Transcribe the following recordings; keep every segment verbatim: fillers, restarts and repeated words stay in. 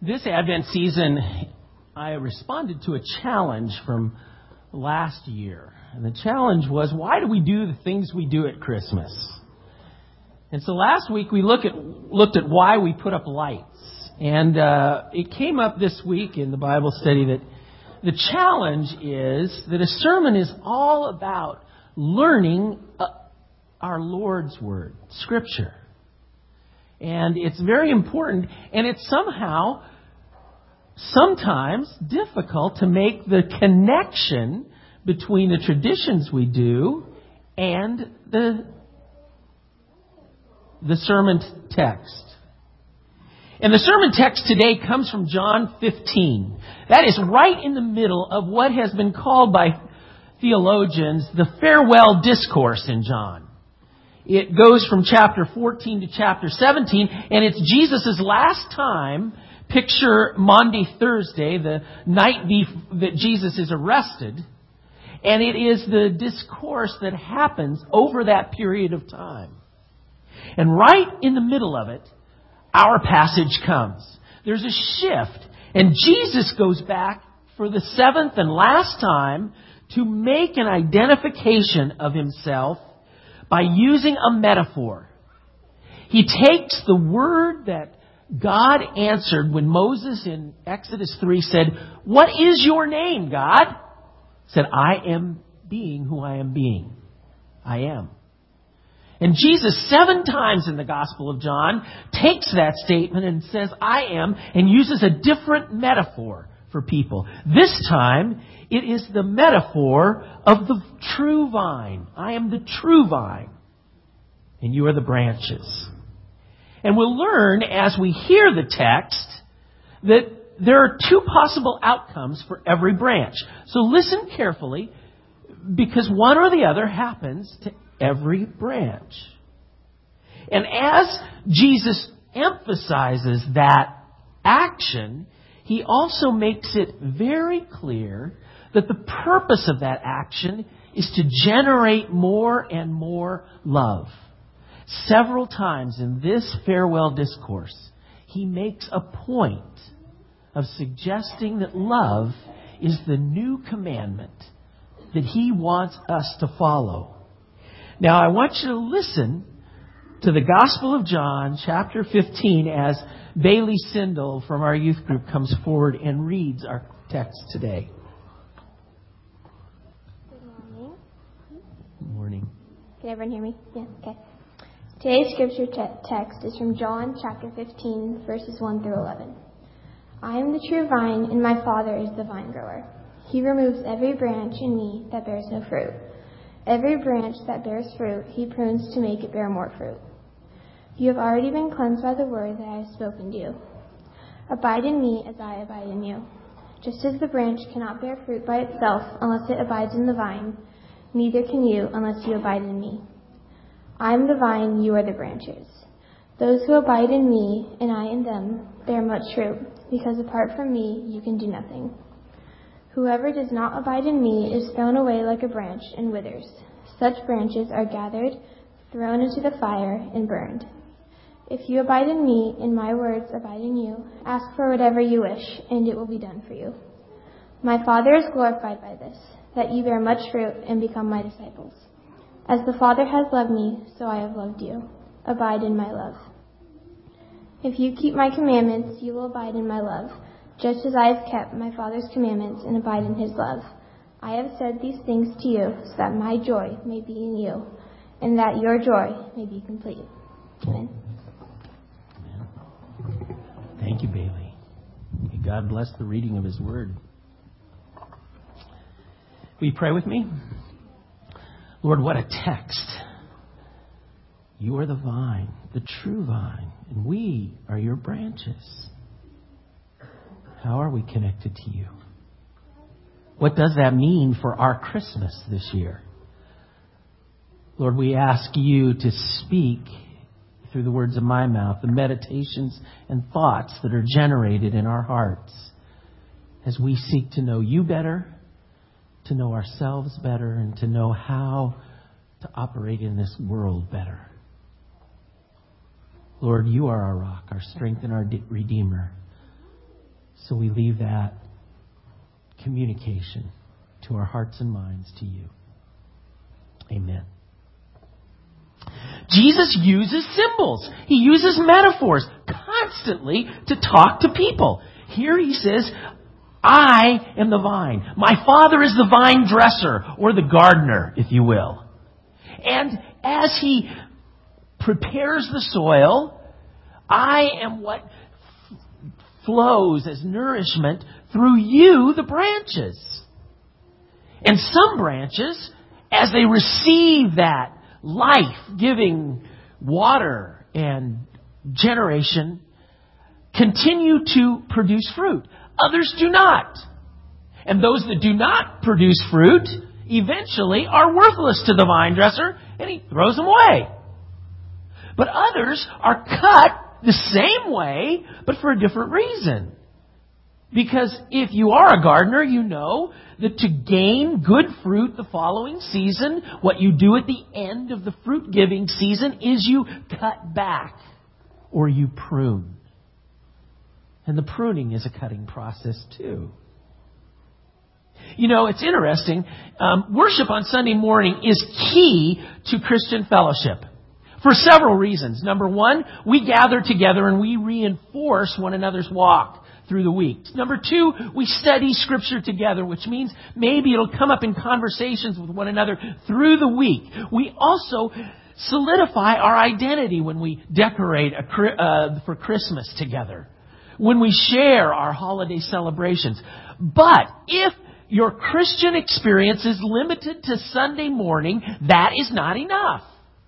This Advent season, I responded to a challenge from last year. And the challenge was, why do we do the things we do at Christmas? And so last week we look at, looked at why we put up lights. And uh, it came up this week in the Bible study that the challenge is that a sermon is all about learning uh, our Lord's Word, Scripture. And it's very important, and it's somehow, sometimes difficult to make the connection between the traditions we do and the, the sermon text. And the sermon text today comes from John fifteen. That is right in the middle of what has been called by theologians the farewell discourse in John. It goes from chapter fourteen to chapter seventeen, and it's Jesus' last time. Picture Maundy Thursday, the night bef- that Jesus is arrested, and it is the discourse that happens over that period of time. And right in the middle of it, our passage comes. There's a shift, and Jesus goes back for the seventh and last time to make an identification of himself by using a metaphor. He takes the word that God answered when Moses in Exodus three said, "What is your name, God?" Said, "I am being who I am being. I am." And Jesus, seven times in the Gospel of John, takes that statement and says, "I am," and uses a different metaphor for people. This time, it is the metaphor of the true vine. I am the true vine, and you are the branches. And we'll learn as we hear the text that there are two possible outcomes for every branch. So listen carefully, because one or the other happens to every branch. And as Jesus emphasizes that action, he also makes it very clear that the purpose of that action is to generate more and more love. Several times in this farewell discourse, he makes a point of suggesting that love is the new commandment that he wants us to follow. Now, I want you to listen to the Gospel of John, chapter fifteen, as Bailey Sindel from our youth group comes forward and reads our text today. Good morning. Good morning. Can everyone hear me? Yeah, okay. Today's scripture te- text is from John chapter fifteen, verses one through eleven. I am the true vine, and my Father is the vine grower. He removes every branch in me that bears no fruit. Every branch that bears fruit, he prunes to make it bear more fruit. You have already been cleansed by the word that I have spoken to you. Abide in me as I abide in you. Just as the branch cannot bear fruit by itself unless it abides in the vine, neither can you unless you abide in me. I am the vine, you are the branches. Those who abide in me, and I in them, bear much fruit, because apart from me you can do nothing. Whoever does not abide in me is thrown away like a branch and withers. Such branches are gathered, thrown into the fire, and burned. If you abide in me, and my words abide in you, ask for whatever you wish, and it will be done for you. My Father is glorified by this, that you bear much fruit and become my disciples. As the Father has loved me, so I have loved you. Abide in my love. If you keep my commandments, you will abide in my love, just as I have kept my Father's commandments and abide in his love. I have said these things to you, so that my joy may be in you, and that your joy may be complete. Amen. Amen. Thank you, Bailey. May God bless the reading of his word. Will you pray with me? Lord, what a text. You are the vine, the true vine, and we are your branches. How are we connected to you? What does that mean for our Christmas this year? Lord, we ask you to speak through the words of my mouth, the meditations and thoughts that are generated in our hearts as we seek to know you better, to know ourselves better, and to know how to operate in this world better. Lord, you are our rock, our strength, and our Redeemer. So we leave that communication to our hearts and minds to you. Amen. Jesus uses symbols. He uses metaphors constantly to talk to people. Here he says, I am the vine. My Father is the vine dresser, or the gardener, if you will. And as he prepares the soil, I am what f- flows as nourishment through you, the branches. And some branches, as they receive that life-giving water and generation, continue to produce fruit. Others do not. And those that do not produce fruit eventually are worthless to the vine dresser, and he throws them away. But others are cut the same way, but for a different reason. Because if you are a gardener, you know that to gain good fruit the following season, what you do at the end of the fruit-giving season is you cut back or you prune. And the pruning is a cutting process too. You know, it's interesting. Um, worship on Sunday morning is key to Christian fellowship for several reasons. Number one, we gather together and we reinforce one another's walk through the week. Number two, we study Scripture together, which means maybe it'll come up in conversations with one another through the week. We also solidify our identity when we decorate a, uh, for Christmas together, when we share our holiday celebrations. But if your Christian experience is limited to Sunday morning, that is not enough.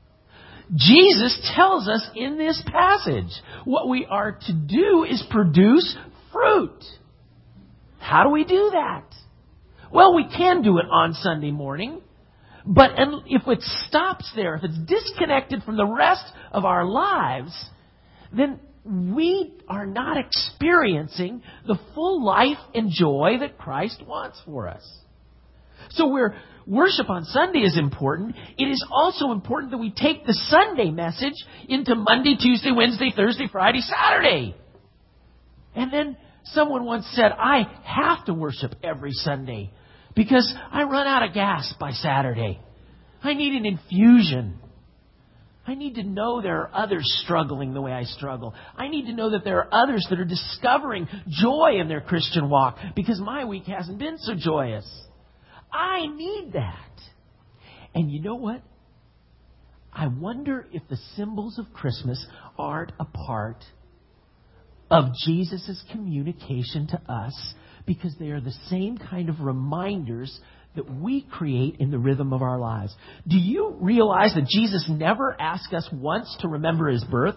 Jesus tells us in this passage what we are to do is produce fruit. How do we do that? Well, we can do it on Sunday morning, but if it stops there, if it's disconnected from the rest of our lives, then we are not experiencing the full life and joy that Christ wants for us. So where worship on Sunday is important, it is also important that we take the Sunday message into Monday, Tuesday, Wednesday, Thursday, Friday, Saturday. And then someone once said, I have to worship every Sunday because I run out of gas by Saturday. I need an infusion. I need to know there are others struggling the way I struggle. I need to know that there are others that are discovering joy in their Christian walk because my week hasn't been so joyous. I need that. And you know what? I wonder if the symbols of Christmas aren't a part of Jesus' communication to us because they are the same kind of reminders that we create in the rhythm of our lives. Do you realize that Jesus never asked us once to remember His birth?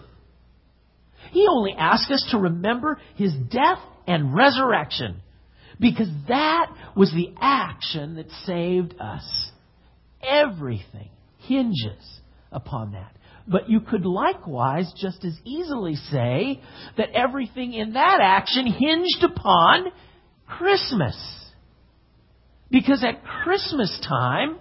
He only asked us to remember His death and resurrection because that was the action that saved us. Everything hinges upon that. But you could likewise just as easily say that everything in that action hinged upon Christmas. Because at Christmas time,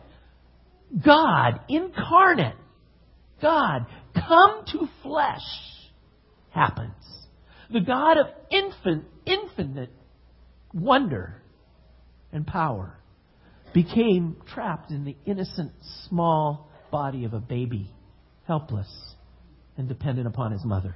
God incarnate, God come to flesh happens. The God of infin- infinite wonder and power became trapped in the innocent small body of a baby, helpless and dependent upon his mother.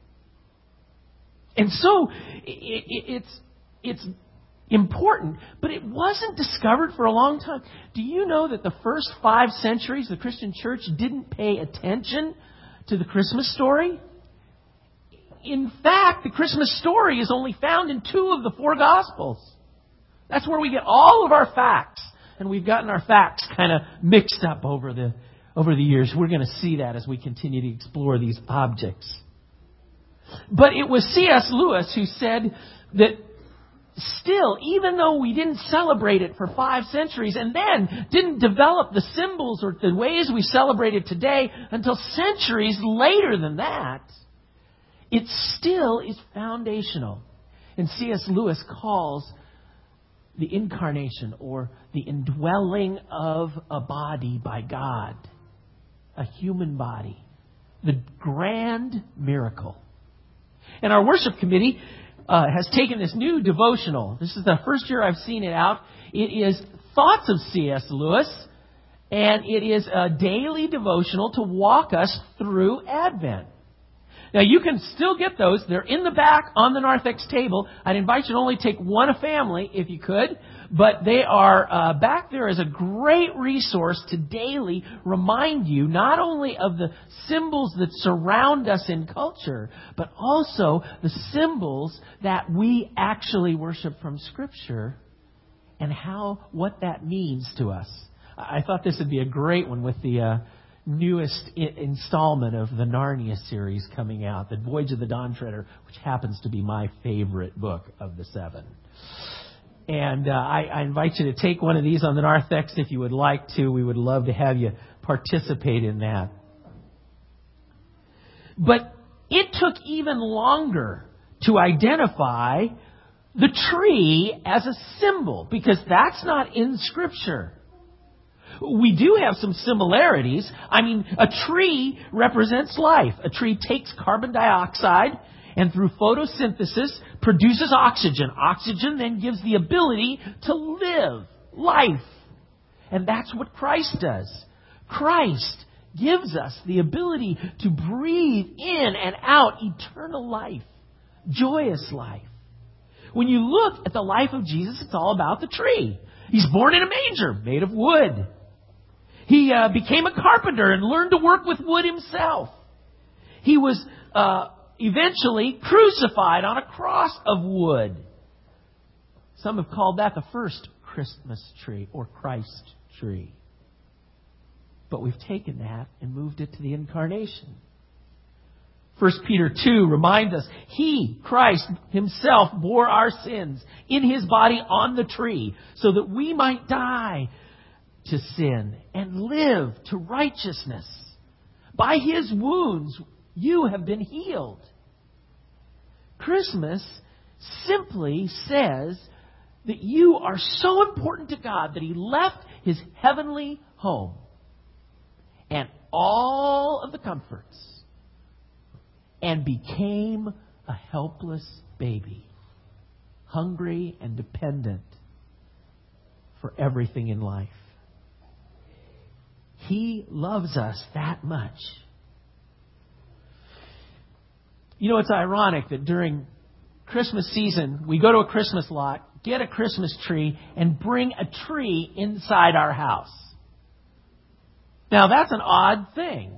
And so it, it, it's it's important, but it wasn't discovered for a long time. Do you know that the first five centuries the Christian church didn't pay attention to the Christmas story? In fact, the Christmas story is only found in two of the four Gospels. That's where we get all of our facts. And we've gotten our facts kind of mixed up over the over the years. We're going to see that as we continue to explore these objects. But it was C S Lewis who said that still, even though we didn't celebrate it for five centuries and then didn't develop the symbols or the ways we celebrate it today until centuries later than that, it still is foundational. And C S Lewis calls the incarnation or the indwelling of a body by God, a human body, the grand miracle. And our worship committee uh, has taken this new devotional. This is the first year I've seen it out. It is Thoughts of C S Lewis, and it is a daily devotional to walk us through Advent. Now, you can still get those. They're in the back on the narthex table. I'd invite you to only take one a family if you could. But they are uh, back there as a great resource to daily remind you not only of the symbols that surround us in culture, but also the symbols that we actually worship from Scripture and how what that means to us. I thought this would be a great one with the uh, newest I- installment of the Narnia series coming out, The Voyage of the Dawn Treader, which happens to be my favorite book of the seven. And uh, I, I invite you to take one of these on the narthex if you would like to. We would love to have you participate in that. But it took even longer to identify the tree as a symbol, because that's not in Scripture. We do have some similarities. I mean, a tree represents life. A tree takes carbon dioxide and through photosynthesis produces oxygen. Oxygen then gives the ability to live life. And that's what Christ does. Christ gives us the ability to breathe in and out eternal life, joyous life. When you look at the life of Jesus, it's all about the tree. He's born in a manger made of wood. He uh, became a carpenter and learned to work with wood himself. He was uh, eventually crucified on a cross of wood. Some have called that the first Christmas tree or Christ tree. But we've taken that and moved it to the incarnation. First Peter two reminds us, He, Christ Himself, bore our sins in His body on the tree so that we might die to sin and live to righteousness. By His wounds you have been healed. Christmas simply says that you are so important to God that He left His heavenly home and all of the comforts and became a helpless baby, hungry and dependent for everything in life. He loves us that much. You know, it's ironic that during Christmas season, we go to a Christmas lot, get a Christmas tree, and bring a tree inside our house. Now, that's an odd thing.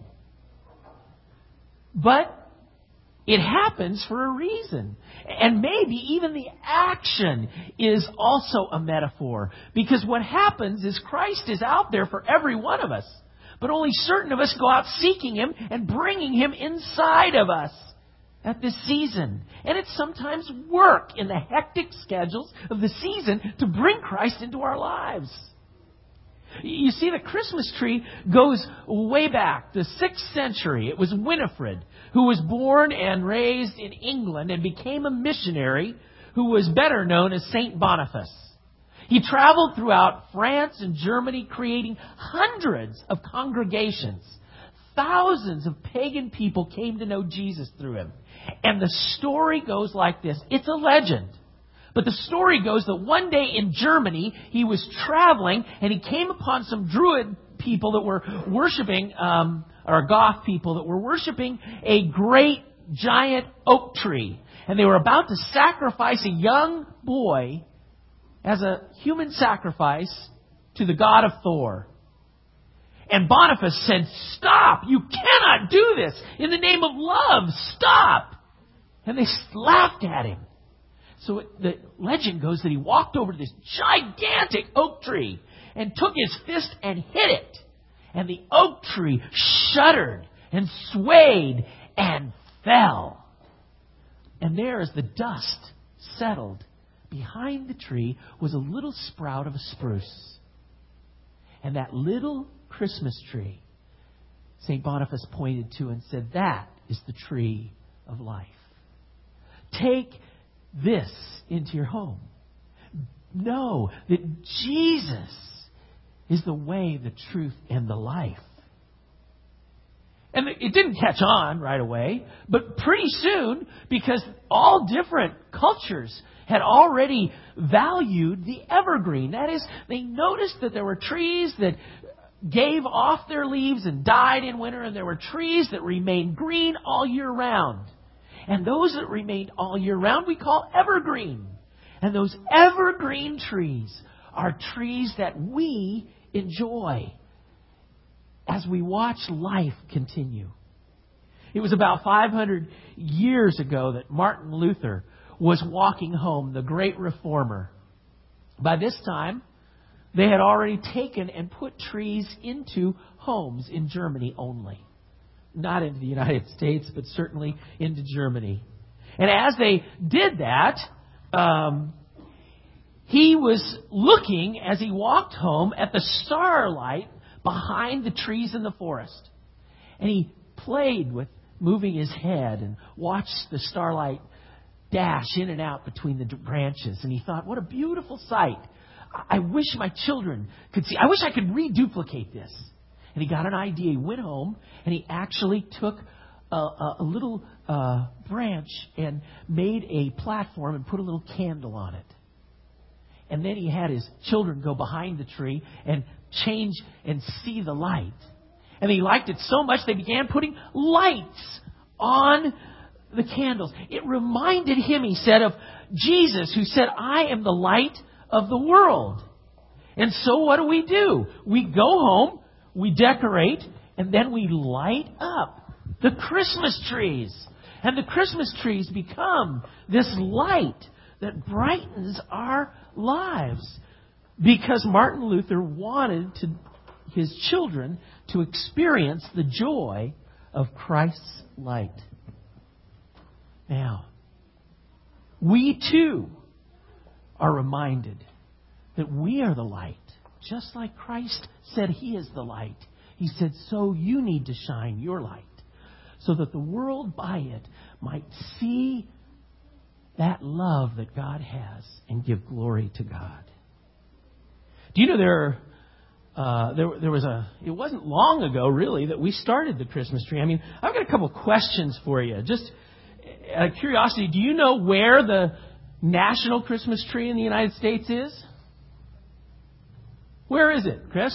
But it happens for a reason. And maybe even the action is also a metaphor. Because what happens is Christ is out there for every one of us. But only certain of us go out seeking Him and bringing Him inside of us at this season. And it's sometimes work in the hectic schedules of the season to bring Christ into our lives. You see, the Christmas tree goes way back, the sixth century. It was Winifred, who was born and raised in England and became a missionary who was better known as Saint Boniface. He traveled throughout France and Germany, creating hundreds of congregations. Thousands of pagan people came to know Jesus through him. And the story goes like this. It's a legend. But the story goes that one day in Germany, he was traveling and he came upon some Druid people that were worshiping, um, or Goth people that were worshiping a great giant oak tree. And they were about to sacrifice a young boy as a human sacrifice to the god of Thor. And Boniface said, "Stop! You cannot do this! In the name of love, stop!" And they laughed at him. So the legend goes that he walked over to this gigantic oak tree and took his fist and hit it. And the oak tree shuddered and swayed and fell. And there, as the dust settled, behind the tree was a little sprout of a spruce. And that little Christmas tree, Saint Boniface pointed to and said, "That is the tree of life. Take this into your home. Know that Jesus is the way, the truth, and the life." And it didn't catch on right away, but pretty soon, because all different cultures had already valued the evergreen. That is, they noticed that there were trees that gave off their leaves and died in winter, and there were trees that remained green all year round. And those that remained all year round we call evergreen. And those evergreen trees are trees that we enjoy as we watch life continue. It was about five hundred years ago that Martin Luther was walking home, the great reformer. By this time, they had already taken and put trees into homes in Germany only. Not into the United States, but certainly into Germany. And as they did that, um, he was looking, as he walked home, at the starlight behind the trees in the forest. And he played with moving his head and watched the starlight dash in and out between the branches. And he thought, what a beautiful sight. I wish my children could see. I wish I could reduplicate this. And he got an idea. He went home and he actually took a, a, a little uh, branch and made a platform and put a little candle on it. And then he had his children go behind the tree and change and see the light. And he liked it so much they began putting lights on the candles. It reminded him, he said, of Jesus, who said, I am the light of the world. And so what do we do? We go home, we decorate, and then we light up the Christmas trees. And the Christmas trees become this light that brightens our lives. Because Martin Luther wanted to, his children to experience the joy of Christ's light. Now, we too are reminded that we are the light. Just like Christ said He is the light. He said, so you need to shine your light, so that the world by it might see that love that God has and give glory to God. Do you know there, uh, there, there was a, it wasn't long ago really that we started the Christmas tree. I mean, I've got a couple questions for you. Just out of curiosity, do you know where the national Christmas tree in the United States is? Where is it, Chris?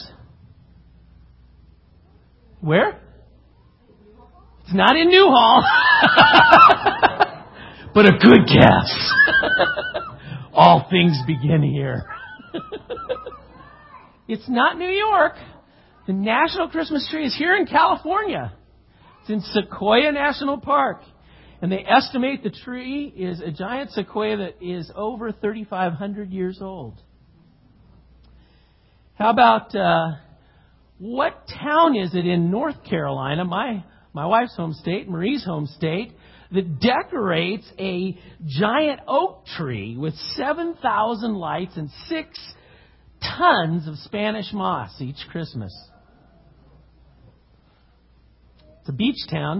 Where? It's not in Newhall. But a good guess. All things begin here. It's not New York. The national Christmas tree is here in California. It's in Sequoia National Park. And they estimate the tree is a giant sequoia that is over thirty-five hundred years old. How about, uh, what town is it in North Carolina, my my wife's home state, Marie's home state, that decorates a giant oak tree with seven thousand lights and six tons of Spanish moss each Christmas? It's a beach town.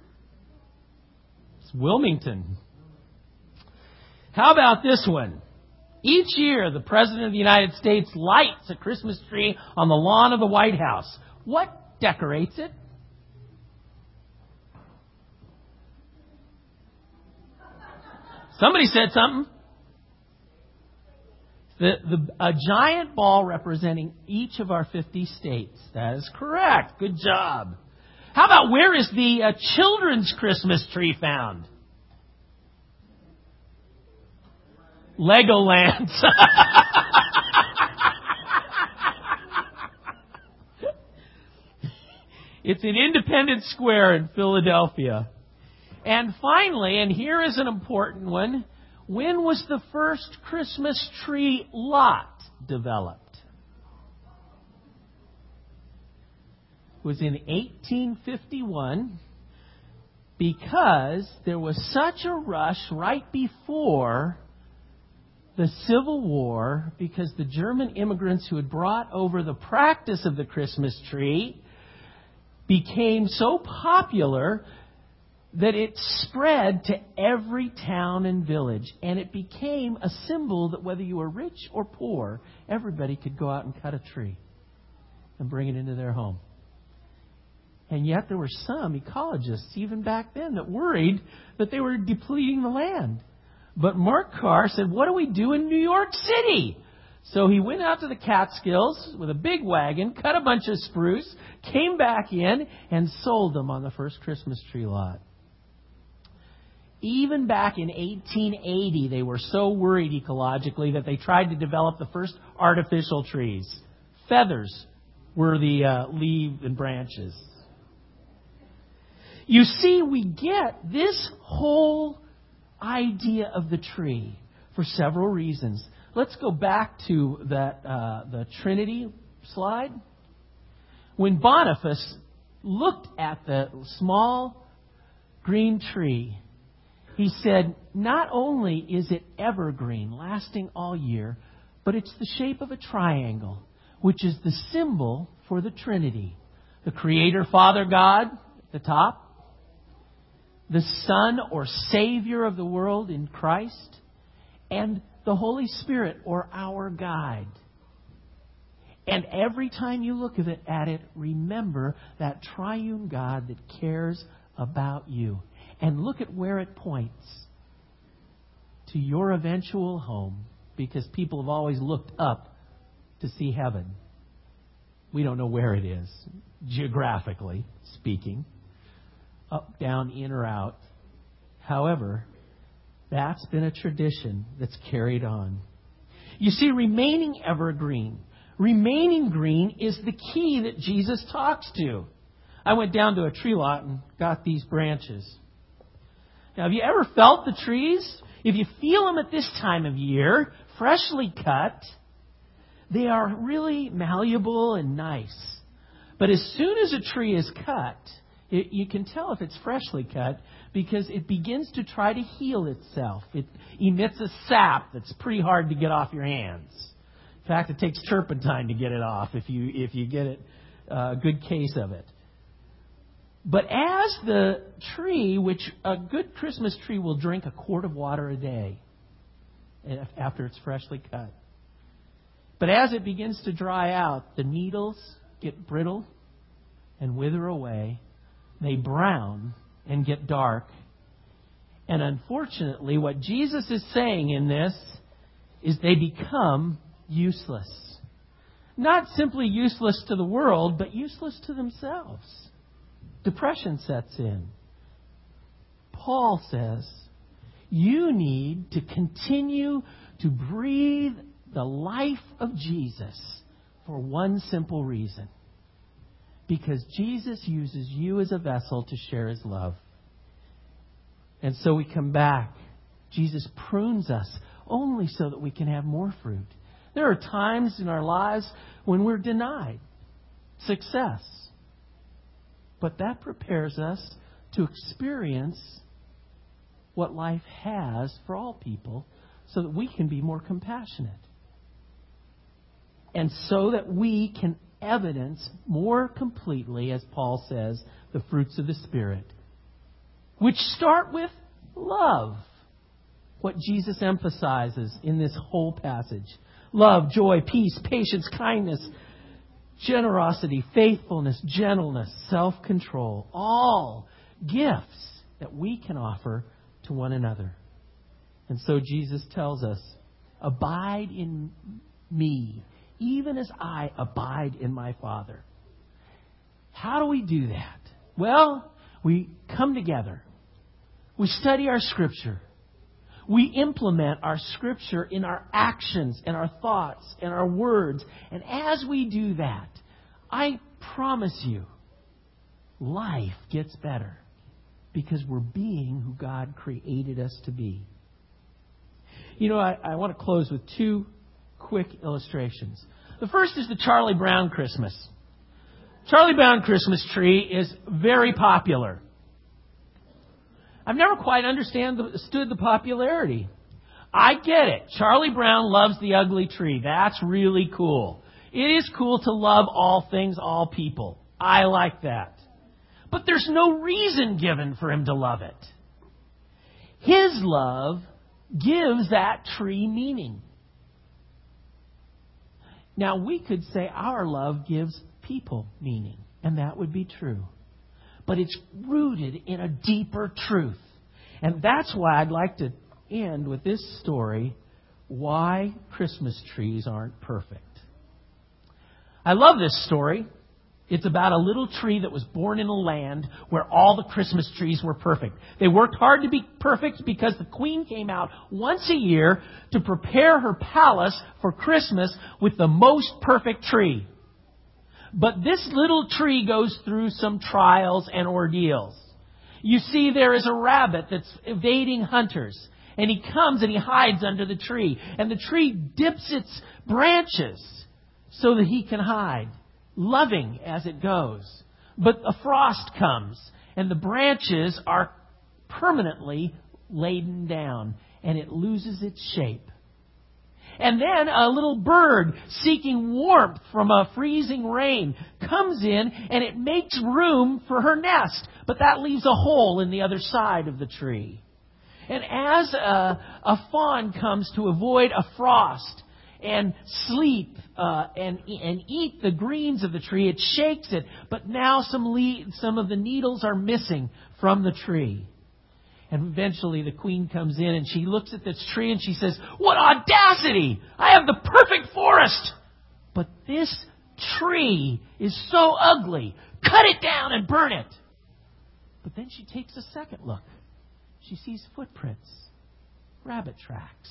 It's Wilmington. How about this one? Each year, the President of the United States lights a Christmas tree on the lawn of the White House. What decorates it? Somebody said something. The, the, a giant ball representing each of our fifty states. That is correct. Good job. How about where is the uh, children's Christmas tree found? Legoland. It's in Independence Square in Philadelphia. And finally, and here is an important one, when was the first Christmas tree lot developed? It was in eighteen fifty-one, because there was such a rush right before the Civil War, because the German immigrants who had brought over the practice of the Christmas tree became so popular that it spread to every town and village. And it became a symbol that whether you were rich or poor, everybody could go out and cut a tree and bring it into their home. And yet there were some ecologists, even back then, that worried that they were depleting the land. But Mark Carr said, what do we do in New York City? So he went out to the Catskills with a big wagon, cut a bunch of spruce, came back in, and sold them on the first Christmas tree lot. Even back in eighteen eighty, they were so worried ecologically that they tried to develop the first artificial trees. Feathers were the uh, leaves and branches. You see, we get this whole idea of the tree for several reasons. Let's go back to that uh, the Trinity slide. When Boniface looked at the small green tree, he said, not only is it evergreen, lasting all year, but it's the shape of a triangle, which is the symbol for the Trinity. The Creator, Father God at the top, the Son or Savior of the world in Christ, and the Holy Spirit or our guide. And every time you look at it, at it, remember that triune God that cares about you. And look at where it points to your eventual home, because people have always looked up to see heaven. We don't know where it is, geographically speaking, up, down, in, or out. However, that's been a tradition that's carried on. You see, remaining evergreen, remaining green is the key that Jesus talks to. I went down to a tree lot and got these branches. Now, have you ever felt the trees? If you feel them at this time of year, freshly cut, they are really malleable and nice. But as soon as a tree is cut, it, you can tell if it's freshly cut because it begins to try to heal itself. It emits a sap that's pretty hard to get off your hands. In fact, it takes turpentine to get it off if you if you get it, uh, a good case of it. But as the tree, which a good Christmas tree will drink a quart of water a day after it's freshly cut. But as it begins to dry out, the needles get brittle and wither away. They brown and get dark. And unfortunately, what Jesus is saying in this is they become useless. Not simply useless to the world, but useless to themselves. Depression sets in. Paul says, you need to continue to breathe the life of Jesus for one simple reason. Because Jesus uses you as a vessel to share His love. And so we come back. Jesus prunes us only so that we can have more fruit. There are times in our lives when we're denied success. But that prepares us to experience what life has for all people so that we can be more compassionate. And so that we can evidence more completely, as Paul says, the fruits of the Spirit, which start with love. What Jesus emphasizes in this whole passage. Love, joy, peace, patience, kindness, generosity, faithfulness, gentleness, self-control. All gifts that we can offer to one another. And so Jesus tells us, abide in me, even as I abide in my Father. How do we do that? Well, we come together. We study our Scripture. We implement our Scripture in our actions and our thoughts and our words. And as we do that, I promise you, life gets better because we're being who God created us to be. You know, I, I want to close with two quick illustrations. The first is the Charlie Brown Christmas. Charlie Brown Christmas tree is very popular. I've never quite understand the, understood the popularity. I get it. Charlie Brown loves the ugly tree. That's really cool. It is cool to love all things, all people. I like that. But there's no reason given for him to love it. His love gives that tree meaning. Now, we could say our love gives people meaning, and that would be true. But it's rooted in a deeper truth. And that's why I'd like to end with this story, why Christmas trees aren't perfect. I love this story. It's about a little tree that was born in a land where all the Christmas trees were perfect. They worked hard to be perfect because the queen came out once a year to prepare her palace for Christmas with the most perfect tree. But this little tree goes through some trials and ordeals. You see, there is a rabbit that's evading hunters. And he comes and he hides under the tree. And the tree dips its branches so that he can hide, loving as it goes. But a frost comes and the branches are permanently laden down and it loses its shape. And then a little bird seeking warmth from a freezing rain comes in and it makes room for her nest. But that leaves a hole in the other side of the tree. And as a, a fawn comes to avoid a frost and sleep uh, and and eat the greens of the tree, it shakes it. But now some le- some of the needles are missing from the tree. And eventually the queen comes in and she looks at this tree and she says, "What audacity! I have the perfect forest! But this tree is so ugly. Cut it down and burn it." But then she takes a second look. She sees footprints, rabbit tracks,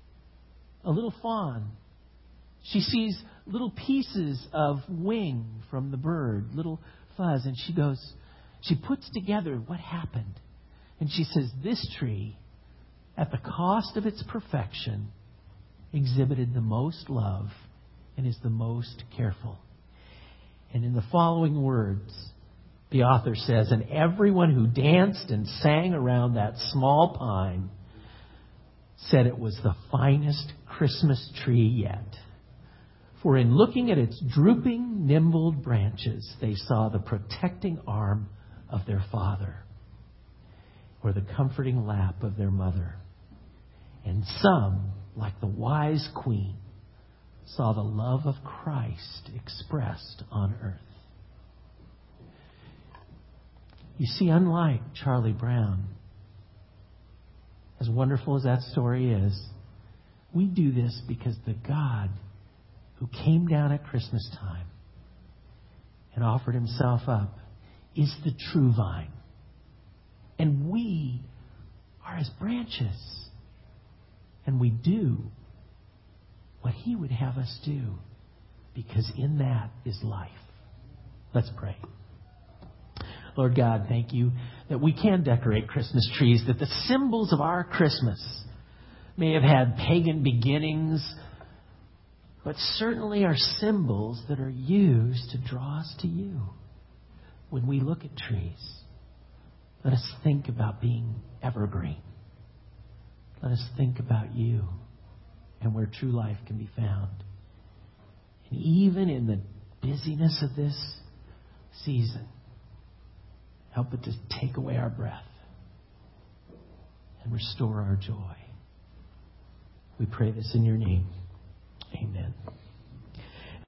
a little fawn. She sees little pieces of wing from the bird, little fuzz, and she goes, she puts together what happened. And she says, this tree, at the cost of its perfection, exhibited the most love and is the most careful. And in the following words, the author says, and everyone who danced and sang around that small pine said it was the finest Christmas tree yet. For in looking at its drooping, nimbled branches, they saw the protecting arm of their father, or the comforting lap of their mother. And some, like the wise queen, saw the love of Christ expressed on earth. You see, unlike Charlie Brown, as wonderful as that story is, we do this because the God who came down at Christmas time and offered himself up is the true vine. And we are his branches. And we do what he would have us do, because in that is life. Let's pray. Lord God, thank you that we can decorate Christmas trees, that the symbols of our Christmas may have had pagan beginnings, but certainly are symbols that are used to draw us to you. When we look at trees, let us think about being evergreen. Let us think about you and where true life can be found. And even in the busyness of this season, help it to take away our breath and restore our joy. We pray this in your name. Amen.